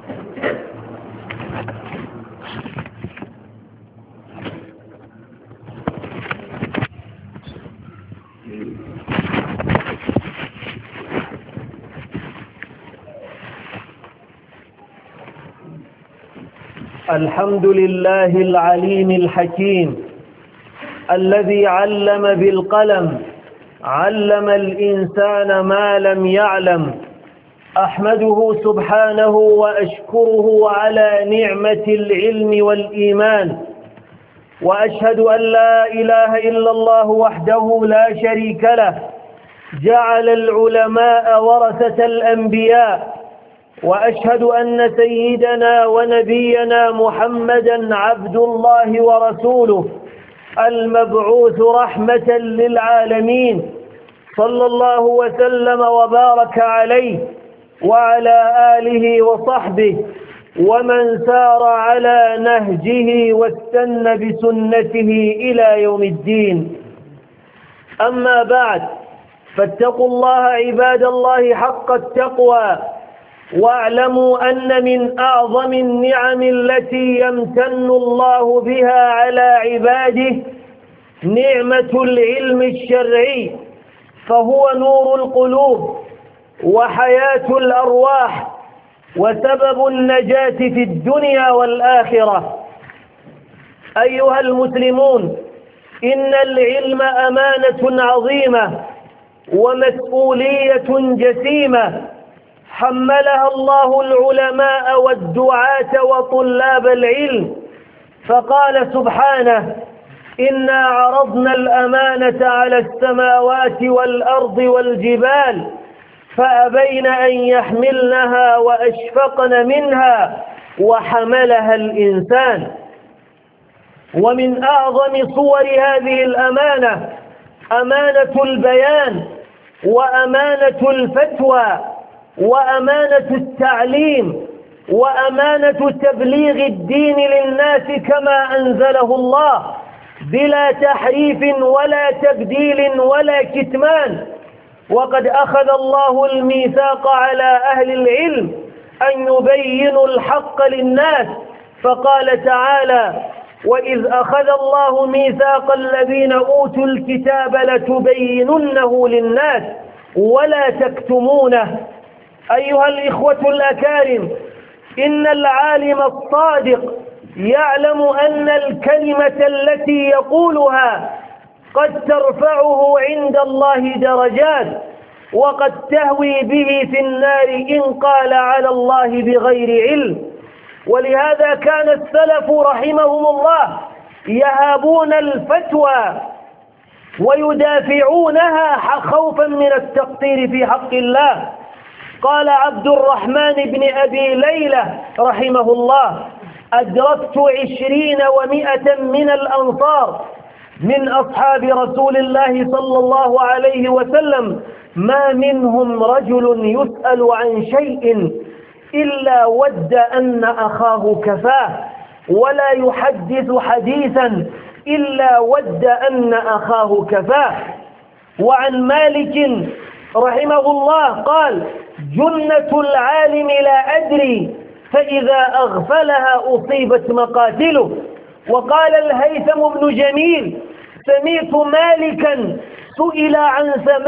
الحمد لله العليم الحكيم الذي علم بالقلم، علم الإنسان ما لم يعلم. أحمده سبحانه وأشكره على نعمة العلم والإيمان، وأشهد أن لا إله إلا الله وحده لا شريك له، جعل العلماء ورثة الأنبياء. وأشهد أن سيدنا ونبينا محمدًا عبد الله ورسوله المبعوث رحمة للعالمين، صلى الله وسلم وبارك عليه وعلى آله وصحبه ومن سار على نهجه واستنى بسنته إلى يوم الدين. أما بعد، فاتقوا الله عباد الله حق التقوى، واعلموا أن من أعظم النعم التي يمتن الله بها على عباده نعمة العلم الشرعي، فهو نور القلوب وحياة الأرواح وسبب النجاة في الدنيا والآخرة. أيها المسلمون، إن العلم أمانة عظيمة ومسؤولية جسيمة حملها الله العلماء والدعاة وطلاب العلم، فقال سبحانه: إنا عرضنا الأمانة على السماوات والأرض والجبال فأبين أن يحملنها وأشفقن منها وحملها الإنسان. ومن أعظم صور هذه الأمانة أمانة البيان، وأمانة الفتوى، وأمانة التعليم، وأمانة تبليغ الدين للناس كما أنزله الله بلا تحريف ولا تبديل ولا كتمان. وقد أخذ الله الميثاق على أهل العلم أن يبينوا الحق للناس، فقال تعالى: وإذ أخذ الله ميثاق الذين أوتوا الكتاب لتبيننه للناس ولا تكتمونه. أيها الإخوة الأكارم، إن العالم الصادق يعلم أن الكلمة التي يقولها قد ترفعه عند الله درجات، وقد تهوي به في النار إن قال على الله بغير علم. ولهذا كان السلف رحمهم الله يهابون الفتوى ويدافعونها خوفا من التقصير في حق الله. قال عبد الرحمن بن أبي ليلى رحمه الله: أدركت 20 و100 من الأنصار من أصحاب رسول الله صلى الله عليه وسلم ما منهم رجل يسأل عن شيء إلا ود أن أخاه كفاه، ولا يحدث حديثا إلا ود أن أخاه كفاه. وعن مالك رحمه الله قال: جنة العالم لا أدري، فإذا أغفلها أصيبت مقاتله. وقال الهيثم بن جميل: سمعت مالكا سئل عن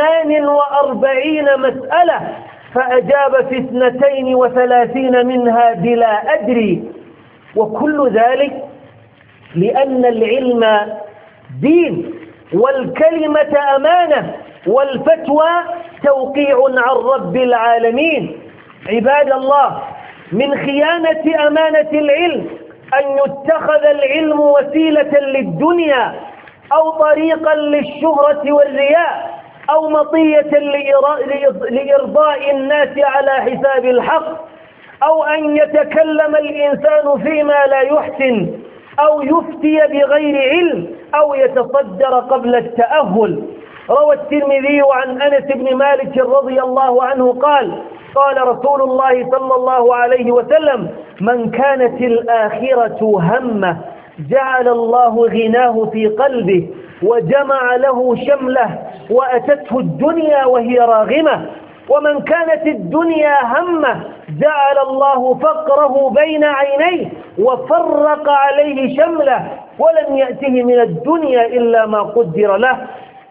48 مسألة فأجاب في 32 منها بلا أدري. وكل ذلك لأن العلم دين، والكلمة أمانة، والفتوى توقيع عن رب العالمين. عباد الله، من خيانة أمانة العلم أن يتخذ العلم وسيلة للدنيا، أو طريقا للشهرة والرياء، أو مطية لإرضاء الناس على حساب الحق، أو أن يتكلم الإنسان فيما لا يحسن، أو يفتي بغير علم، أو يتصدر قبل التأهل. روى الترمذي عن أنس بن مالك رضي الله عنه قال: قال رسول الله صلى الله عليه وسلم: من كانت الآخرة همه جعل الله غناه في قلبه وجمع له شمله، وأتته الدنيا وهي راغمة. ومن كانت الدنيا همه جعل الله فقره بين عينيه وفرق عليه شمله ولم يأته من الدنيا إلا ما قدر له.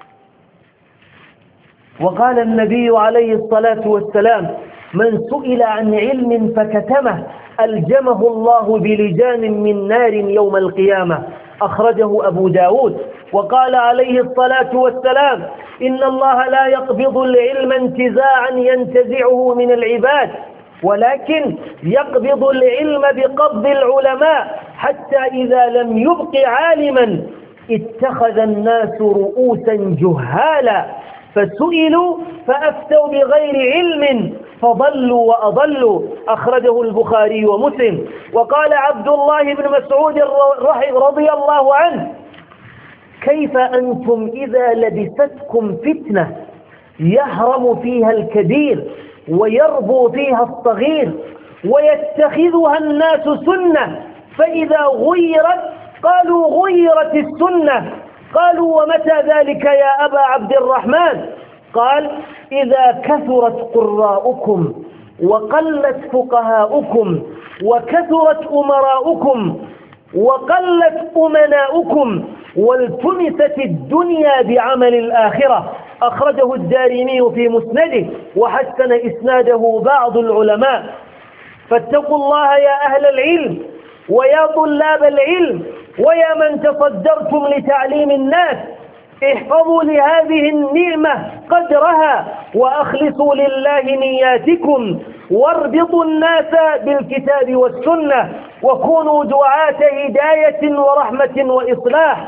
وقال النبي عليه الصلاة والسلام: من سئل عن علم فكتمه ألجمه الله بلجام من نار يوم القيامة. أخرجه أبو داود. وقال عليه الصلاة والسلام: إن الله لا يقبض العلم انتزاعا ينتزعه من العباد، ولكن يقبض العلم بقبض العلماء، حتى إذا لم يبق عالما اتخذ الناس رؤوسا جهالا فسئلوا فأفتوا بغير علم فضلوا وأضلوا. أخرجه البخاري ومسلم. وقال عبد الله بن مسعود رضي الله عنه: كيف أنتم إذا لبستكم فتنة يهرم فيها الكبير ويربو فيها الصغير ويتخذها الناس سنة، فإذا غيرت قالوا غيرت السنة. قالوا: ومتى ذلك يا أبا عبد الرحمن؟ قال: إذا كثرت قراؤكم وقلت فقهاؤكم وكثرت أمراؤكم وقلت أمناؤكم والتمست الدنيا بعمل الآخرة. أخرجه الدارمي في مسنده وحسن إسناده بعض العلماء. فاتقوا الله يا أهل العلم ويا طلاب العلم ويا من تصدرتم لتعليم الناس، احفظوا لهذه النعمة قدرها وأخلصوا لله نياتكم واربطوا الناس بالكتاب والسنة وكونوا دعاة هداية ورحمة وإصلاح.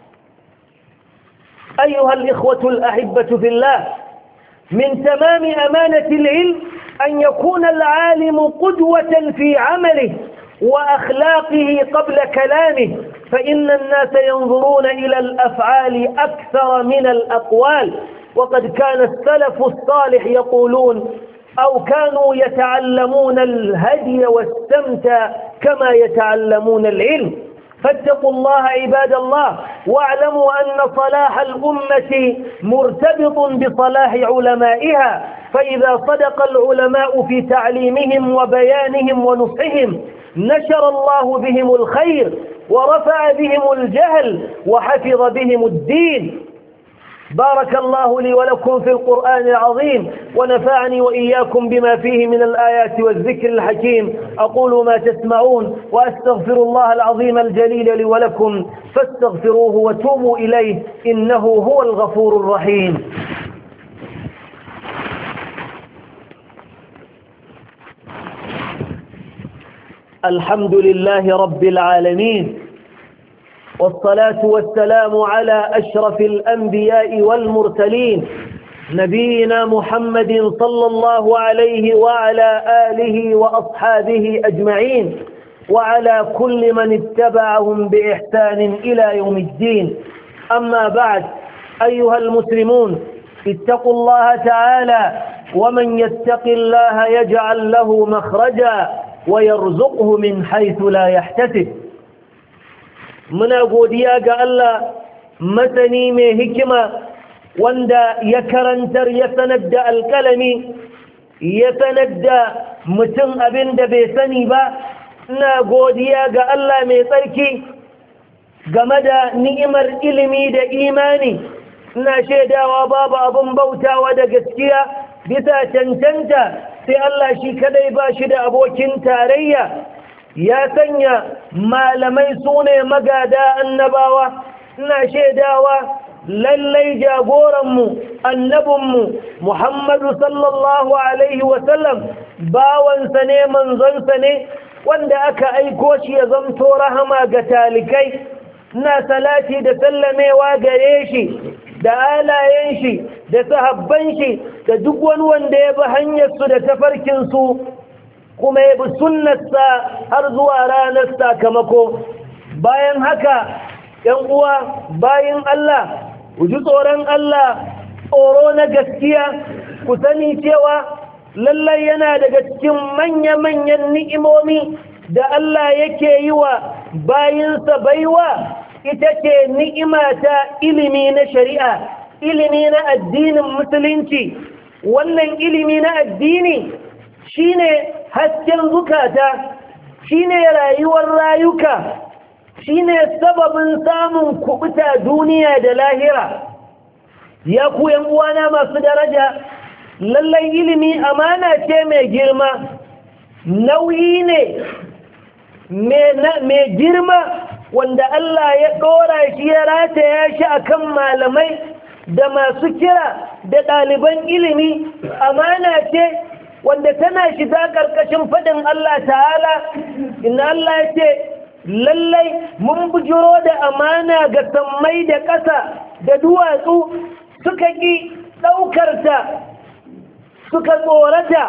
أيها الإخوة الأحبة في الله، من تمام أمانة العلم أن يكون العالم قدوة في عمله وأخلاقه قبل كلامه، فإن الناس ينظرون إلى الأفعال أكثر من الأقوال. وقد كان السلف الصالح يقولون أو كانوا يتعلمون الهدي والسمت كما يتعلمون العلم. فاتقوا الله عباد الله، واعلموا أن صلاح الأمة مرتبط بصلاح علمائها، فإذا صدق العلماء في تعليمهم وبيانهم ونصحهم نشر الله بهم الخير ورفع بهم الجهل وحفظ بهم الدين. بارك الله لي ولكم في القرآن العظيم ونفعني وإياكم بما فيه من الآيات والذكر الحكيم. أقول ما تسمعون وأستغفر الله العظيم الجليل لي ولكم فاستغفروه وتوبوا إليه إنه هو الغفور الرحيم. الحمد لله رب العالمين، والصلاة والسلام على أشرف الأنبياء والمرسلين نبينا محمد صلى الله عليه وعلى آله وأصحابه أجمعين وعلى كل من اتبعهم بإحسان إلى يوم الدين. أما بعد، أيها المسلمون، اتقوا الله تعالى، ومن يتق الله يجعل له مخرجا ويرزقه من حيث لا يحتسب. muna godiya ga Allah masani mai hikima wanda ya karantar ya sanar da alƙalami, ya sanar da mutum abin da bai sani ba. Ina godiya ga Allah mai tsarki game da ni'imar ilimi da imani. Ina shaidawa babu abin bautawa da gaskiya bisa cancanta sai Allah shi kadai ba shi da abokin tarayya. Ya sanya malamai sune magada annabawa. Ina shaidawa lallai jagoranmu annabinmu Muhammadu sallallahu alaihi wasallam bawansa ne manzonsa ne wanda aka aiko shi ya zamto rahama ga talikai. Ina salati da sallamewa gare shi da alayen shi da sahabban shi da duk wani wanda ya bi hanyarsu da tafarkinsu kuma ya bi sunnarsa har zuwa ranar sakamako. Bayan haka, ‘yan uwa bayan Allah, ku ji tsoron Allah, tsoro na gaskiya. Ku sani cewa lallai yana daga cikin manya-manyan ni'imomi da Allah yake yi wa bayinsa baiwa, ita ce ni'ima ta ilimi na shari'a, ilimi na addinin musulunci, wannan ilimi na addini shine hasken zukata, shine rayuwar rayuka, shine sababin samun kubuta duniya da lahira. Ya ku yan uwana masu daraja, lallai ilimi amana ce mai girma, nauyi ne mai girma wanda Allah ya ɗora shi ya rataya shi akan malamai da masu kira da ɗaliban ilimi. Amana ce wanda tana shiga ƙarƙashin faɗin Allah ta'ala, inna Allah ya ce lallai mun bujiro da amana ga sammai da ƙasa da duwatsu, suka ƙi ɗaukarta, suka tsorata,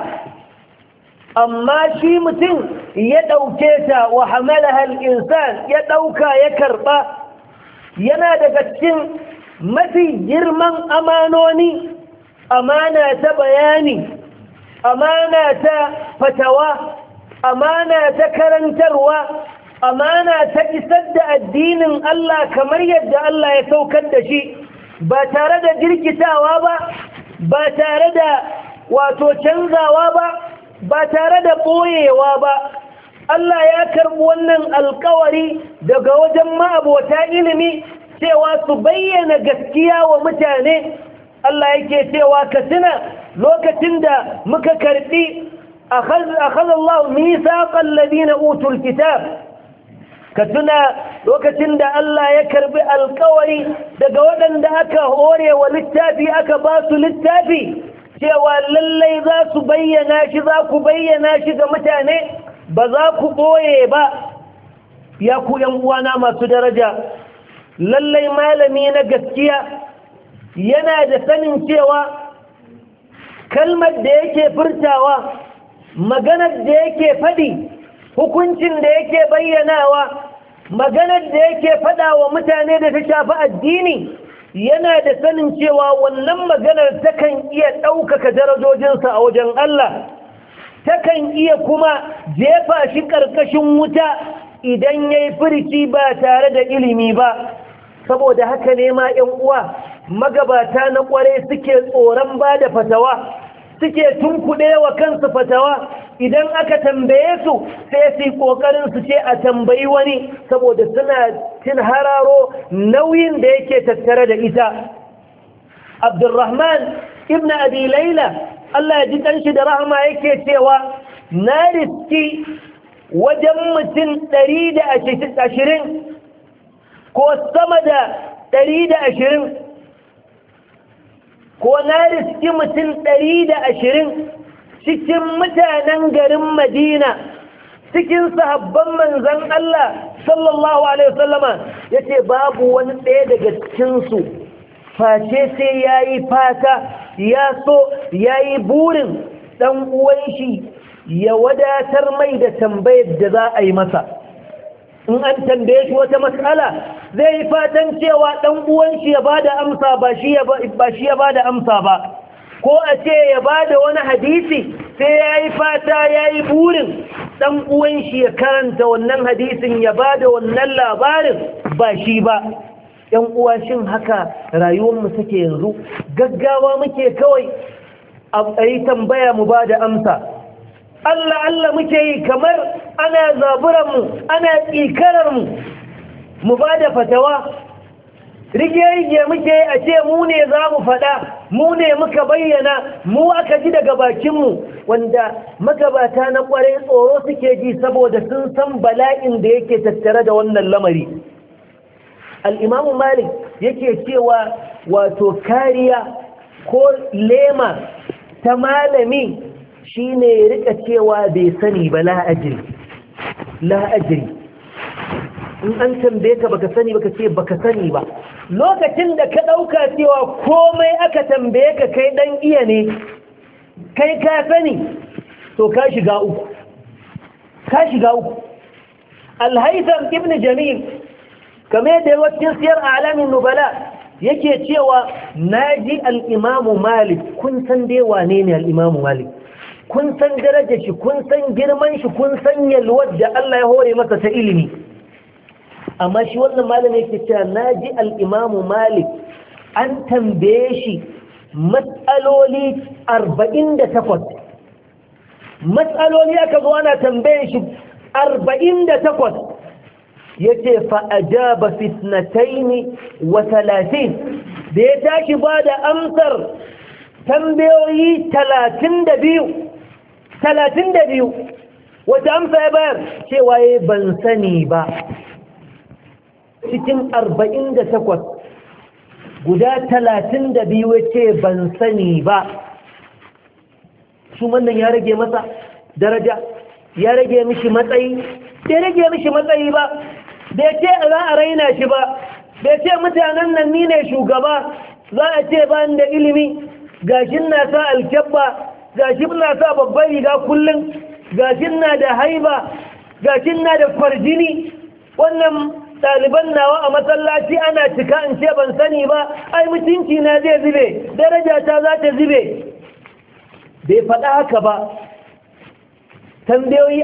amma shi mutum ya ɗauke ta. Wa hamalaha al-insan, ya ɗauka ya karɓa. Yana daga cikin mafi girman amanoni amana ta bayani, amana ta fatawa, amana ta karantarwa, amana ta isar da addinin Allah kamar yadda Allah ya saukar da shi, ba tare da jirkitawa ba, ba tare da wato canzawa ba tare da ɓoyewa ba. Allah ya karɓi wannan alkawari daga wajen ma'abota ilimi cewa su bayyana gaskiya wa mutane. Allah yake cewa ka tuna lokacin da muka karɓi akhadha Allah mithaqal ladina utul kitab, ka tuna lokacin da Allah ya karɓi alkawari daga waɗanda aka hore wa littafi, aka ba su littafi, cewa lallai za su bayyana shi, za ku bayyana shi ga mutane, ba za ku ɓoye ba. Ya ku ‘yan uwana masu daraja, lallai malami na gaskiya yana da sanin cewa kalmar da yake furtawa, maganar da yake faɗi, hukuncin da yake bayyanawa, maganar da yake faɗa wa mutane da ta shafi addini, yana da sanin cewa wannan maganar takan iya ɗaukaka darajojinsa a wajen Allah, takan iya kuma jefa shi ƙarƙashin wuta idan ya yi furici ba tare da ilimi ba. Saboda haka ne ma ‘yan uwa magabata na ƙware suke tsoron ba da fatawa, suke tunkuɗe wa kansu fatawa. Idan aka tambaye su sai su yi ƙoƙarin su ce a tambayi wani, saboda suna cin hararo nauyin da yake tattare da ita. Abdurrahman ibn Abi Laila, Allah ya ji kanshi da rahama, yake cewa na riski wajen mutum 120 ko sama da 120, ko na riski mutum 120 cikin mutanen garin Madina, cikin sahabban manzon Allah sallallahu alaihi wasallama, yace babu wani ɗaya daga cikinsu face sai yayi fata, ya so yayi burin dan uwan shi ya wadatar mai da tambayar da za a yi masa. In an tambaye shi wata matsala, zai yi fatan cewa dan uwan shi ya bada amsa, ba shi ya bada amsa ba, ko a ce ya bada wani hadisi, sai yayi fata yayi burin dan uwan shi ya karanta wannan hadisin, ya bada wannan labarin, ba shi ba. ‘Yan uwa, shin haka rayuwarmu take yanzu? Gaggawa muke kawai a yi tambaya mu ba da amsa. Allah muke yi kamar ana zaburanmu, ana tsikararmu mu ba da fatawa. Rige-rige muke yi a ce mu ne za mu faɗa, mu ne muka bayyana, mu aka ji daga bakinmu, wanda magabata na ƙwarai tsoro suke ji saboda sun san bala'in da yake tattare da wannan lamari. Al'imamu Malik yake cewa wato kariya ko lema ta malami shi ne rika cewa bai sani ba, la'ajiri. In an tambaye ka baka sani baka ce baka sani ba. Lokacin da ka ɗauka cewa komai aka tambaye ka kai ɗan iya ne, kai ka sani, to ka shiga uku. Al-Haytham ibn Jamil, kamar da yawancin siyar alamin nubala, yake cewa naji al-Imamu Malik. Kun san dai wane ne al-Imamu Malik, kun san darajar shi, kun san girman shi, kun san yalwar da Allah ya hore masa ta ilimi, amma shi wannan malami yake cewa naji al-Imamu Malik an tambaye shi matsaloli 48 matsaloli aka zo ana tambaye shi 48 yace fa ajaba fitnataini wa 30 da ya tashi ba da amsar tambayoyi 32 wata amsa ya bayar cewa ban sani ba cikin 48 guda 32 yace ban sani ba su wannan ya rage masa daraja ya rage mishi matsayi bai rage mishi matsayi ba bai ce za a raina shi ba bai ce mutanen nan ni ne shugaba za a ce ba da ilimi gashin na sa alkyabba gashin na sa babbar riga kullum gashin na da haiba gashin na da kwarjini wannan ɗaliban nawa a masallaci ana cika in ce ban sani ba ai mutunci na zai zube daraja ta za ta zube bai faɗa haka ba tambayoyi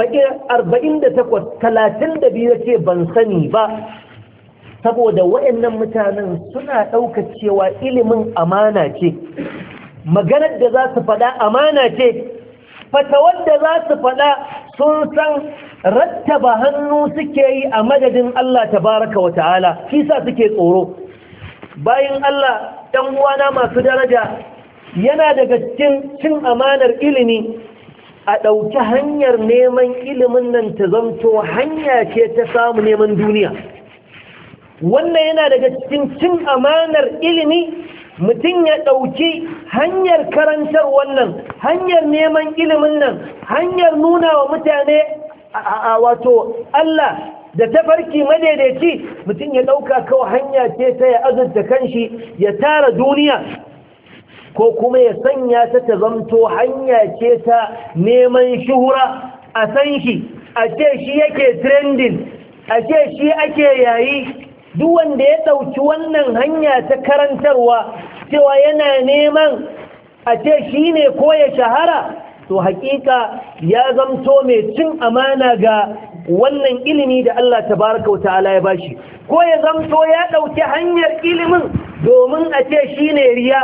32 ce ban sani ba saboda waɗannan mutanen suna ɗaukar cewa ilimin amana ce maganar da za su faɗa amana ce fatawar da za su faɗa sun san rattaba hannu suke yi a madadin Allah tabaraka wa ta'ala shi sa suke tsoro bayan Allah ɗan uwana masu daraja yana daga cikin cin amanar ilimi a ɗauki hanyar neman ilimin nan ta zamto hanya ce ta samu neman duniya wannan yana daga cikin cin amanar ilimi mutum ya ɗauki hanyar karantar wannan hanyar neman ilimin nan hanyar nuna wa mutane wato Allah da tafarki madaidaici mutum ya ɗauka kawai hanya ce ta ya azurta kanshi ya tara duniya ko kuma ya sanya ta ta zamto hanya ce ta neman shuhura a san shi a ce shi yake trending a ce shi ake yayi duk wanda ya ɗauki wannan hanya ta karantarwa cewa yana neman a ce shi ne ko ya shahara to hakika ya zamto mai cin amana ga wannan ilimi da Allah tabaraka wa ta'ala ya bashi ko ya zamto ya ɗauki hanyar ilimin domin a ce shi ne riya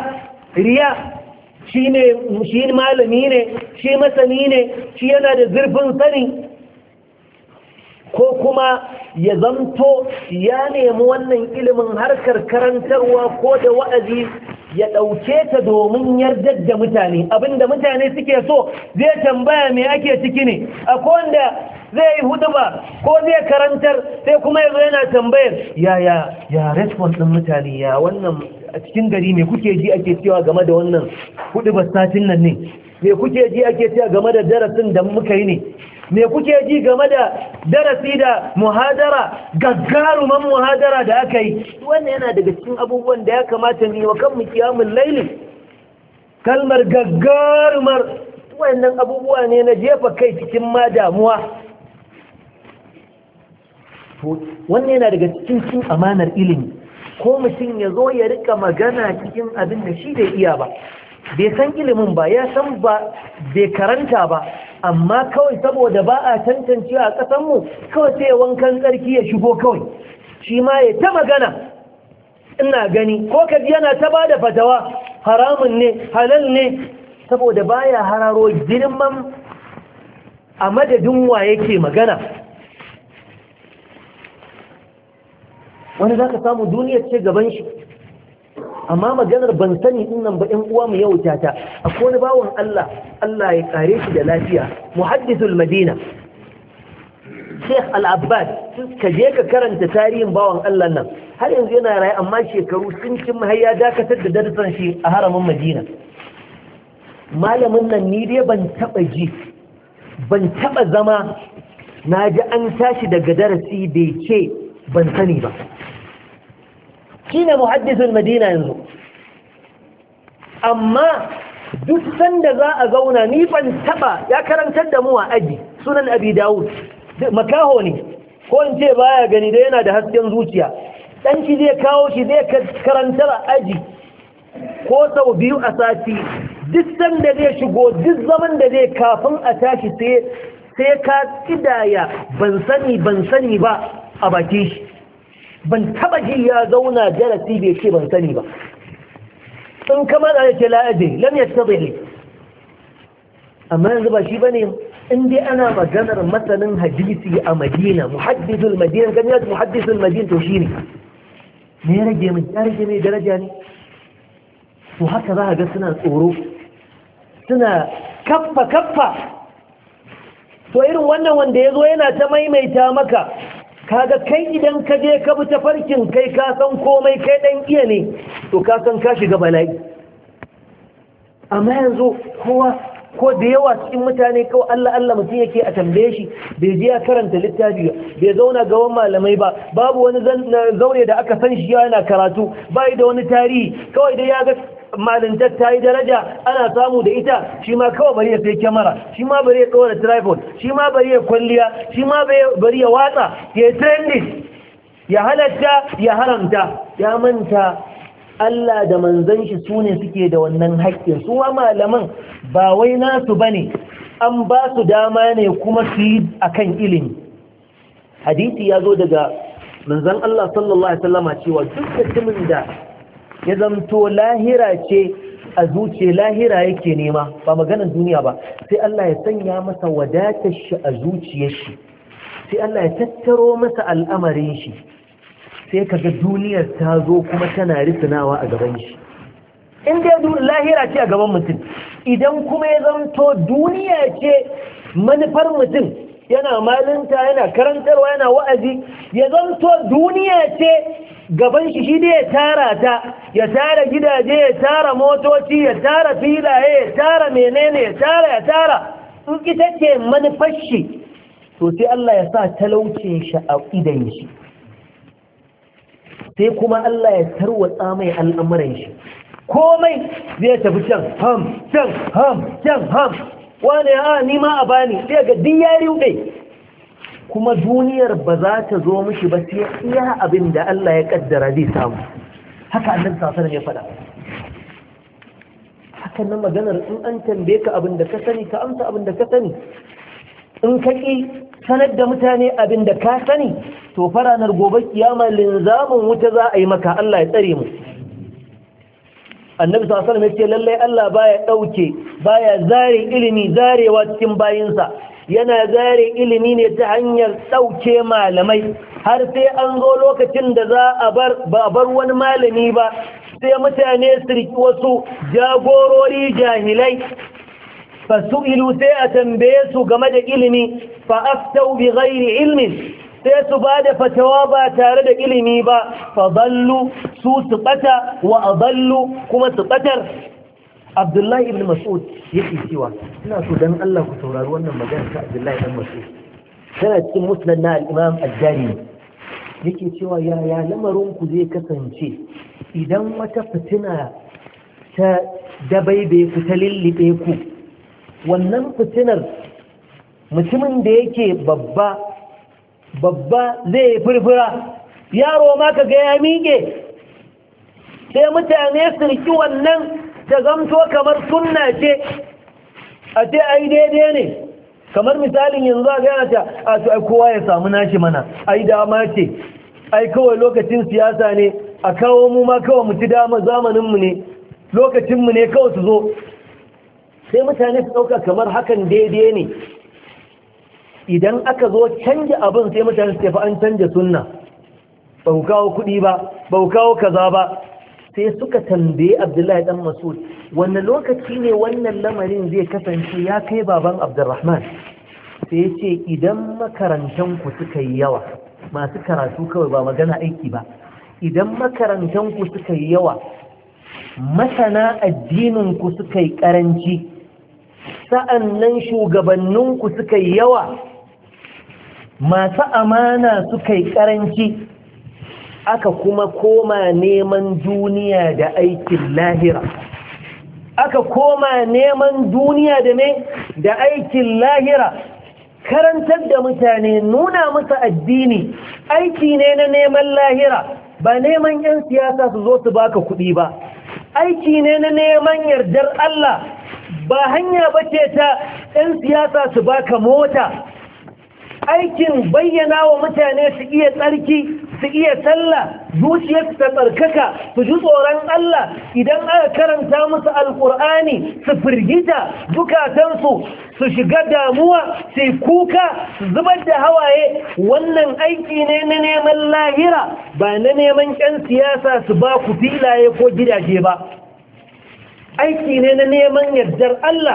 shi malami ne shi masani ne shi yana da zurfin sani ko kuma ya zamto ya nemi wannan ilimin harkar karantarwa ko da wa'azi ya ɗauke ta domin yardar da mutane abinda mutane suke so zai tambaya me ake ciki ne akwai wanda zai yi huduba ko zai karantar sai kuma yazo yana tambayar ya response din mutane ya wannan a cikin gari me kuke ji ake cewa game da wannan hudubar satin nan ne me kuke ji ake cewa game da darasin da muka yi ne me kuke ji game da darasi da muhadara gaggaruman muhadara da aka yi wannan yana daga cikin abubuwan da ya kamata mu yi wa kanmu kiyamul laili kalmar gaggarumar wannan abubuwa ne na jefa kai cikin ma damuwa wannan yana daga cikin amanar ilimi ko mutum ya zo ya rika magana cikin abin da shi bai iya ba bai san ilimin ba ya san ba bai karanta ba amma kawai saboda ba a tantance a ƙasanmu kawai sai wankan tsarki ya shigo kawai shi ma ya ta magana ina gani ko kaji yana ta ba da fatawa haramun ne halal ne saboda baya hararo girman a madadin wa yake magana wani za ka samu duniyar ce gaban shi amma maganar ban sani din nan ba ɗan uwa mu yau ta akwai wani bawon Allah ya kare shi da lafiya muhaddithul madina Sheikh Al-Abbad ka je ka karanta tarihin bawon Allah nan har yanzu yana raye amma shekaru sun cin har ya dakatar da darasan shi a haramin Madina malamin nan ni dai ban taba zama naji an tashi daga darasi bai ce ban sani ba shine muhaddithul madina yanzu amma duk sanda za a zauna ni ban taba ya karantar da mu a aji sunan abi dawud makaho ne ko in ce baya gani da yana da hasken zuciya dan shi zai kawo shi zai karantar a aji ko sau biyu a sati duk sanda zai shigo duk zaman da zai kafin a tashi sai ka kidaya ban sani ba a baki shi ban taba ji ya zauna darasi bai ce ban sani ba in kama da yake la'adi lam yattadhi amma yanzu ba shi bane in dai ana maganar masanin hadisi a Madina muhaddithul Madina kan yace muhaddithul Madina to shine me ya rage mai daraja ne to haka za ka ga suna tsoro suna kaffa to irin wannan wanda ya zo yana ta maimaita maka kaga kai idan ka je ka bi tafarkin kai ka san komai kai dan iya ne to ka san ka shiga bala'i amma yanzu ko da yawa cikin mutane kawai Allah mutum yake a tambaye shi bai je ya karanta littafi bai zauna gaban malamai ba babu wani zaure da aka san shi yana karatu bai da wani tarihi kawai dai ya ga malintar ta yi daraja ana samu da ita shi ma kawai bari ya sai kyamara shi ma bari ya ɗora tripod shi ma bari ya kwalliya shi ma bari ya watsa ya yi trending ya halatta ya haramta ya manta Allah da manzon shi su ne suke da wannan haƙƙin su ma malaman ba wai nasu bane an ba su dama ne kuma su yi akan ilimi hadisi ya zo daga manzon Allah sallallahu alaihi wasallama cewa duk mutumin da ya zamto lahira ce a zuciya lahira yake nema ba maganar duniya ba sai Allah ya sanya masa wadatar shi a zuciyar shi sai Allah ya tattaro masa al'amarin shi sai kaga duniyar ta zo kuma tana risinawa a gaban shi in dai lahira ce a gaban mutum idan kuma ya zamto duniya ce manufar mutum yana malinta yana karantarwa yana wa'azi ya zamto duniya ce gaban shi dai ya tara ta ya tara gidaje ya tara motoci ya tara filaye ya tara menene ya tara in ita ce manufar shi to sai Allah ya sa talaucin shi a idan shi sai kuma Allah ya tarwatsa mai al'amuran shi komai zai tafi can wane ni ma a bani sai ga din ya riuɗe kuma duniyar ba za ta zo mishi ba sai iya abin da Allah ya kaddara zai samu haka annabi sallallahu alaihi wasallam ya faɗa hakan nan maganar in an tambaye ka abin da ka sani ka amsa abin da ka sani in ka ki sanar da mutane abin da ka sani to faranar gobe kiyama linzamin wuta za a yi maka Allah ya tsare mu annabi sallallahu alaihi wasallam ya ce lalle Allah baya zare ilimi zarewa cikin bayinsa yana zare ilimi ne ta hanyar dauke malamai har sai an zo lokacin da za a bar wani malami ba sai mutane su riki wasu jagorori jahilai fasu'ilu sai a tambaye su game da ilimi fa aftau bi ghairi ilmin sai su ba da fatawa ba tare da ilimi ba fa dallu su bata wa adallu kuma su batar Abdullahi ibn Mas'ud yake cewa ina so dan Allah ku saurari wannan magana ta Abdullahi ibn Mas'ud tana cikin musnad na al-Imam al-Jari yake cewa ya lamarin ku zai kasance idan wata fitina ta dabaibe ku ta lillibe ku wannan fitinar mutumin da yake babba zai furfura yaro ma ka ga ya miƙe sai mutane su riki wannan ta zamto kamar sunna ce a ce ai daidai ne kamar misalin yanzu a gana ta a su ai kowa ya samu nashi mana ai dama ce ai kawai lokacin siyasa ne a kawo mu ma kawai mu ci dama zamaninmu ne lokacinmu ne kawai su zo sai mutane su ɗauka kamar hakan daidai ne idan aka zo canja abin sai mutane su tafi an canja sunna ba ku kawo kuɗi ba ku kawo kaza ba sai suka tambaye Abdullahi dan Mas'ud wannan lokaci ne wannan lamarin zai kasance ya kai baban Abdurrahman sai yace idan makarantan ku suka yi yawa masu karatu kawai ba magana aiki ba idan makarantan ku suka yi yawa masana addinin ku suka yi karanci sa'annan shugabannin ku suka yi yawa masu amana suka yi karanci aka kuma koma neman duniya da aikin lahira aka koma neman duniya da aikin lahira karantar da mutane nuna musu addini aiki ne na neman lahira ba neman 'yan siyasa su zo su baka kuɗi ba aiki ne na neman yardar Allah ba hanya bace ta 'yan siyasa su baka mota aikin bayyana wa mutane su iya tsarki su iya sallah zuciyarsu ta tsarkaka su ji tsoron Allah idan aka karanta musu alkur'ani su firgita zukatansu su shiga damuwa su kuka su zubar da hawaye wannan aiki ne na neman lahira ba na neman ƴan siyasa su ba ku filaye ko gidaje ba aiki ne na neman yardar Allah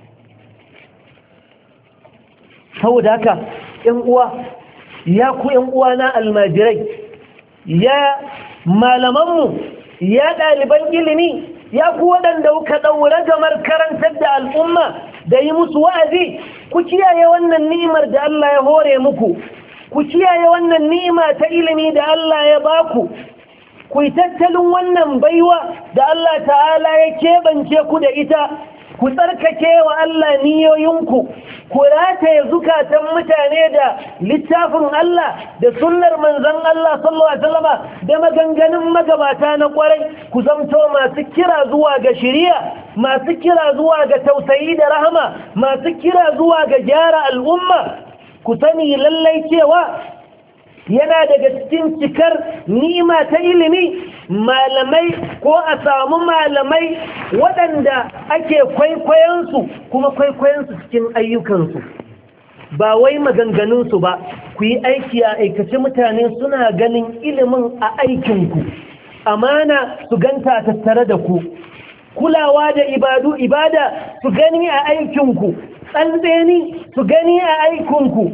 saboda haka ƴan uwa ya ku ƴan uwa na almajirai ya malamanmu ya ɗaliban ilimi ya ku waɗanda kuka ɗaura gamar karantar da al'umma da yi musu wa'azi ku kiyaye wannan ni'imar da Allah ya hore muku ku kiyaye wannan ni'ima ta ilimi da Allah ya baku ku yi tattalin wannan baiwa da Allah ta'ala ya keɓance ku da ita ku tsarkake wa Allah niyoyinku ku rataye zukatan mutane da littafin Allah da sunnar manzon Allah sallallahu alaihi wasallam da maganganun magabata na kwarai ku zamto masu kira zuwa ga shari'a masu kira zuwa ga tausayi da rahama masu kira zuwa ga gyara al'umma ku sani lallai cewa yana daga cikin cikar ni'ima ta ilimi malamai ko a samu malamai waɗanda ake kwaikwayonsu kuma kwaikwayonsu cikin ayyukansu ba wai maganganunsu ba ku yi aiki a aikace mutane suna ganin ilimin a aikinku amana su ganta tattare da ku kulawa da ibada su gani a aikinku tsantseni su gani a aikinku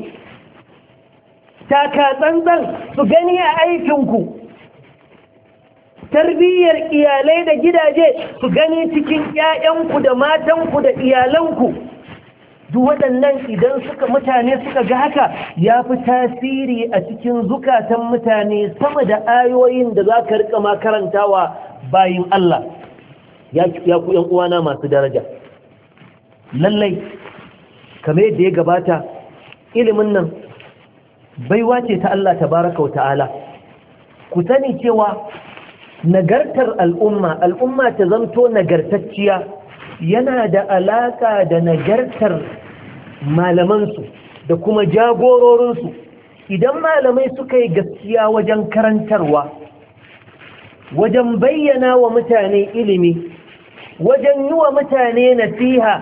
taka tsantsan su gani a aikinku tarbiyyar iyalai da gidaje su gani cikin ƴaƴanku da matanku da iyalanku duk waɗannan idan mutane suka ga haka ya fi tasiri a cikin zukatan mutane sama da ayoyin da za ka rika makarantawa bayin Allah ya ku ƴan uwana masu daraja lallai kamar yadda ya gabata ilimin nan baiwa ce ta Allah tabaraka wa ta'ala ku sani cewa nagartar al'umma ta zanto nagartacciya yana da alaka da nagartar malamansu da kuma jagororinsu idan malamai suka yi gaskiya wajen karantarwa wajen bayyana wa mutane ilimi wajen yi wa mutane nasiha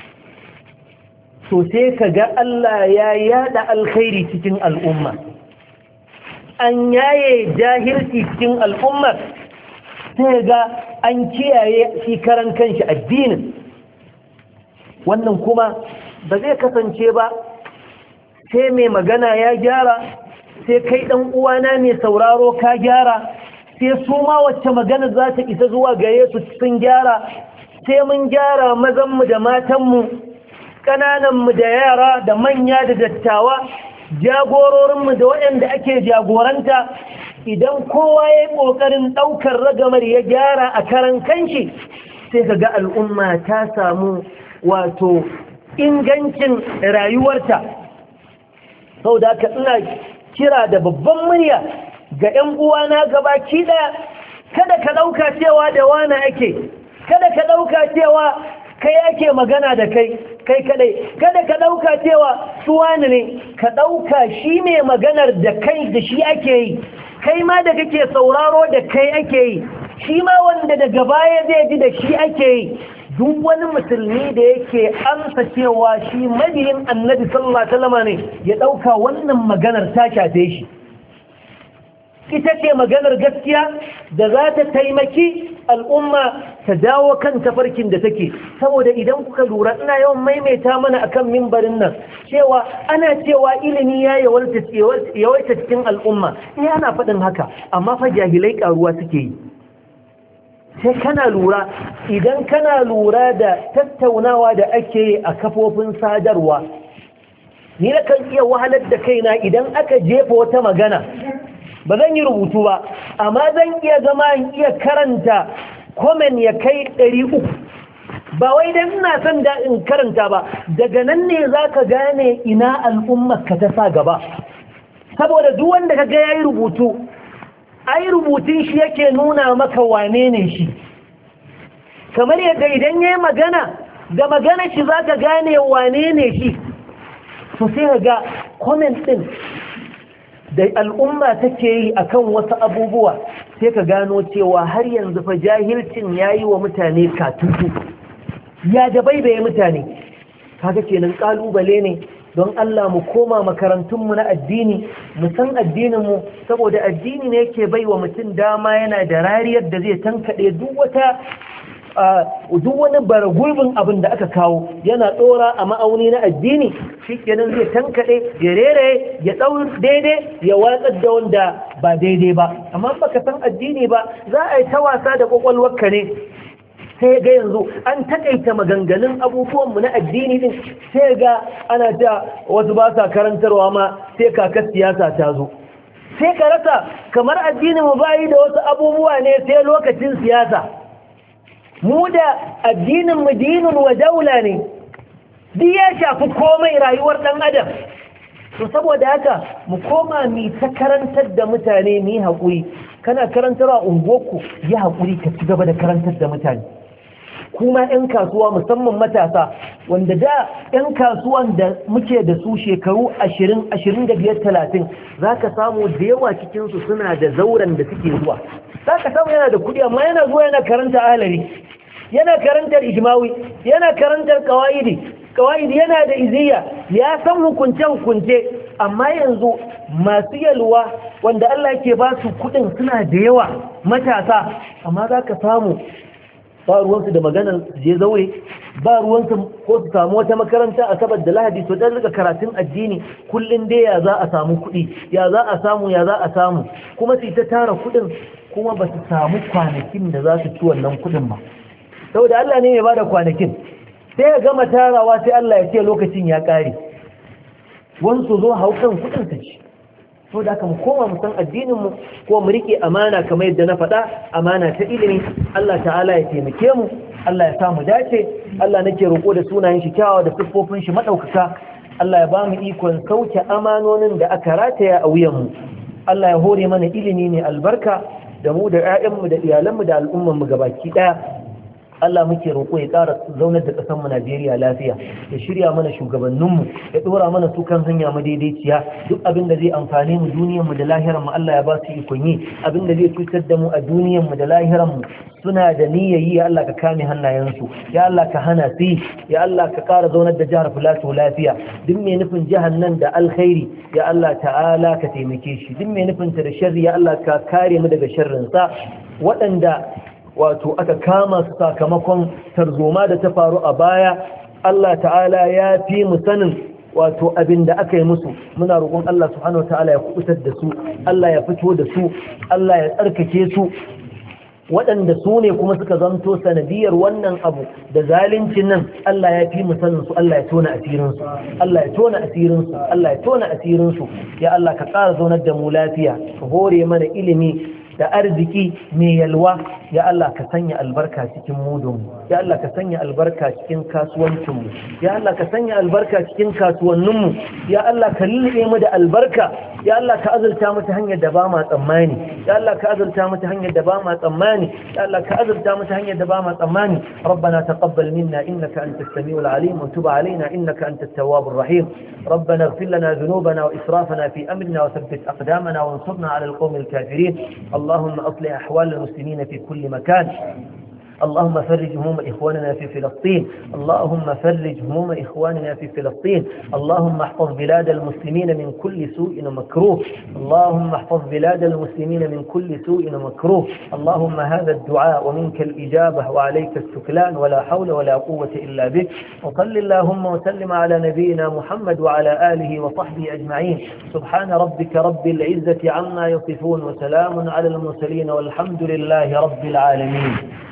to sai ka ga Allah ya yada alkhairi cikin al'umma an yaye jahilci cikin al'umma sai ga an kiyaye shi karan kanshi addinin wannan kuma ba zai kasance ba sai mai magana ya gyara sai kai dan uwana mai sauraro ka gyara sai su ma wacce magana za ta isa zuwa gare su sun gyara sai mun gyara mazanmu da matanmu ƙanananmu da yara da manya da dattawa jagororinmu da waɗanda ake jagoranta idan kowa ya yi ƙoƙarin ɗaukar ragamar ya gyara a karan kanshi sai ka ga al'umma ta samu wato ingancin rayuwarta sau da aka ina kira da babban murya ga 'yan uwana gabaki ɗaya kada ka ɗauka cewa da wana ake kada ka ɗauka cewa kai ake magana da kai kadai kada ka dauka cewa su wani ne ka dauka shi ne maganar da kai da shi ake yi kai ma da kake sauraro da kai ake yi shi ma wanda daga baya zai ji da shi ake yi duk wani musulmi da yake amsa cewa shi mabiyin annabi sallallahu alaihi wasallam ne ya dauka wannan maganar ta shafe shi ita ce maganar gaskiya da za ta taimaki al'umma ta dawo kan tafarkin da take saboda idan kuka lura ina yawan maimaita mana akan mimbarin nan cewa ana cewa ilimi ya yawaita cikin al'umma ana faɗin haka amma fa jahilai karuwa suke yi sai kana lura idan kana lura da tattaunawa da ake yi a kafofin sadarwa ni na kan iya wahalar da kaina idan aka jefa wata magana ba zan yi rubutu ba amma zan iya zama in iya karanta komen ya kai 300 ba wai dan ina son da in karanta ba daga nan ne zaka gane ina al'ummar ka ta sa gaba saboda duk wanda kaga yayi rubutu ai rubutun shi yake nuna maka wane ne shi kamar yadda idan yayi magana da magana shi zaka gane wane ne shi to sai ga comment din da al'umma take yi akan wasu abubuwa sai ka gano cewa har yanzu fa jahilcin yayi wa mutane katutu ya dabaibaye mutane. Kaga kenan kalubale ne don Allah mu koma makarantunmu na addini, mu san addininmu, saboda addini ne yake bai wa mutum dama yana da rariyar da zai tankaɗe duk wani baragulbin abin da aka kawo yana ɗora a ma'auni na addini, shi kenan zai tankaɗe ya rere ya ɗau daidai ya watsar da wanda ba daidai ba. Amma baka san addini ba za a yi ta wasa da ƙwaƙwalwarka ne. Sai ga yanzu an takaita maganganun abubuwanmu na addini din, sai ga ana ta wasu ba sa karantarwa ma sai kakar siyasa ta zo, sai ka rasa kamar addinin mu bayi da wasu abubuwa ne sai lokacin siyasa. Mu da addinin mu dinun wa daula ne, duk ya shafi komai rayuwar dan adam. To saboda haka mu koma mi ta karantar da mutane mu yi haƙuri. Kana karantarwa unguwarku, yi haƙuri ka ci gaba da karantar da mutane. Kuma 'yan kasuwa musamman matasa, wanda da 'yan kasuwan da muke da su shekaru 20, 25, 30 za ka samu da yawa cikinsu suna da zauren da suke zuwa. Za ka samu yana da kuɗi amma yana zuwa yana karanta ahalari, yana karantar ijmawi, yana karantar kawa'idi yana da iziya, ya san hukunce-hukunce. Amma yanzu masu yalwa wanda Allah ke ba su kuɗin suna da yawa matasa, amma za ka samu ba ruwansu da maganar je zaure, ba ruwansu ko su samu wata makaranta a sabar da lahadi to dan rika karatun addini kullun dai ya za a samu kuɗi, ya za a samu kuma su ta tara kuɗin kuma ba su samu kwanakin da za su ci wannan kuɗin ba, saboda Allah ne mai bada kwanakin. Sai ya gama tarawa sai Allah ya ce lokacin ya ƙare, wani su zo haukan kuɗin su ci. So da aka mu koma mu san addininmu ko mu rike amana kamar yadda na faɗa, amana ta ilimi. Allah ta'ala ya taimake mu, Allah ya samu dace. Allah nake roƙo da sunayen shi kyawawa da siffofin shi madaukaka, Allah ya ba mu ikon sauke amanonin da aka rataya a wuyanmu. Allah ya hore mana ilimi ne albarka da mu da 'ya'yanmu da iyalanmu da al'ummanmu gabaki ɗaya. Allah muke roƙo ya ƙara zaunar da ƙasar mu Najeriya lafiya, ya shirya mana shugabanninmu, ya ɗora mana su kan hanya madaidaiciya. Duk abin da zai amfane mu duniyar mu da lahirar mu Allah ya ba su ikon yi, abin da zai cutar da mu a duniyar mu da lahirar mu suna da niyyar yi, ya Allah ka kame hannayensu, ya Allah ka hana su, ya Allah ka ƙara zaunar da jihar Filato lafiya. Duk mai nufin jihar nan da alkhairi ya Allah ta'ala ka taimake shi, duk mai nufin ta da sharri ya Allah ka kare mu daga sharrinsa. Waɗanda wato aka kama su sakamakon tarzoma da ta faru a baya, Allah ta'ala ya fi mu sanin wato abin da aka yi musu. Muna roƙon Allah subhanahu wa ta'ala ya kubutar da su, Allah ya fito da su, Allah ya tsarkake su. Waɗanda su ne kuma suka zanto sanadiyar wannan abu da zalincin nan, Allah ya fi mu sanin su, Allah ya tona asirinsu, Allah ya tona asirinsu, Allah ya tona asirinsu. Ya Allah ka ƙara zaunar da mu lafiya, ka hore mana ilimi da arziki mai yalwa. Ya Allah ka sanya albarka cikin mudunmu, ya Allah ka sanya albarka cikin kasuwancinmu, ya Allah ka sanya albarka cikin kasuwanninmu, ya Allah ka lullube mu da albarka, ya Allah ka azurta mu ta hanyar da ba ma tsammani, ya Allah ka azurta mu ta hanyar da ba ma tsammani, ya Allah ka azurta mu ta hanyar da ba ma tsammani. Rabbana taqabbal minna innaka antas samiul alim wa tub alaina innaka antat tawwabur rahim. Rabbana ighfir lana dhunubana wa israfana fi amrina wa thabbit aqdamana wansurna ala alqawmil kafirin. Allahumma aslih ahwal almuslimin fi kulli مكان. اللهم فرج هموم إخواننا في فلسطين، اللهم فرج هموم إخواننا في فلسطين. اللهم احفظ بلاد المسلمين من كل سوء ومكروه، اللهم احفظ بلاد المسلمين من كل سوء ومكروه. اللهم هذا الدعاء ومنك الإجابة وعليك السكلان، ولا حول ولا قوة إلا بك. وصل اللهم وسلم على نبينا محمد وعلى آله وصحبه أجمعين. سبحان ربك رب العزة عما يصفون، وسلام على المرسلين، والحمد لله رب العالمين.